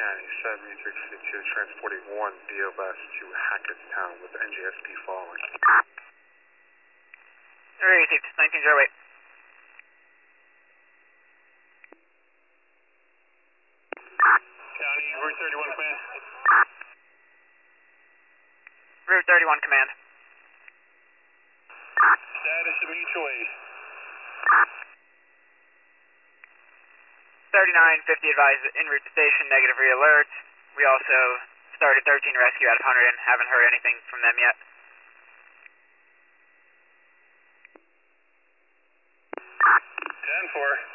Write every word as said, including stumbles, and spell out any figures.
County, seventy-three sixty-two, transporting one B O S to Hackettstown with N J S P following. Area received, nineteen oh eight. County, Route thirty-one, command. Route thirty-one, command. Status of mutual aid. thirty-nine fifty advised en route to station, negative re-alert. We also started thirteen rescue out of one hundred and haven't heard anything from them yet. ten four.